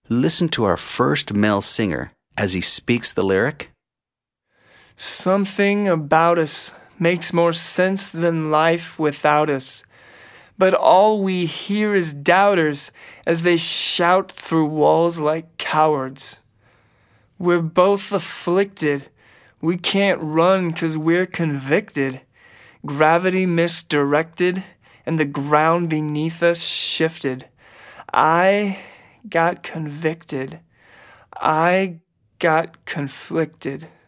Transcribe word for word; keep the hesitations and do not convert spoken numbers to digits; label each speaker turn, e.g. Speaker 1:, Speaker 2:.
Speaker 1: Listen to our first male singer as he speaks the lyric.
Speaker 2: Something about us makes more sense than life without us. But all we hear is doubters as they shout through walls like cowards. We're both afflicted. We can't run 'cause we're convicted. Gravity misdirected and the ground beneath us shifted. I got convicted. I got conflicted.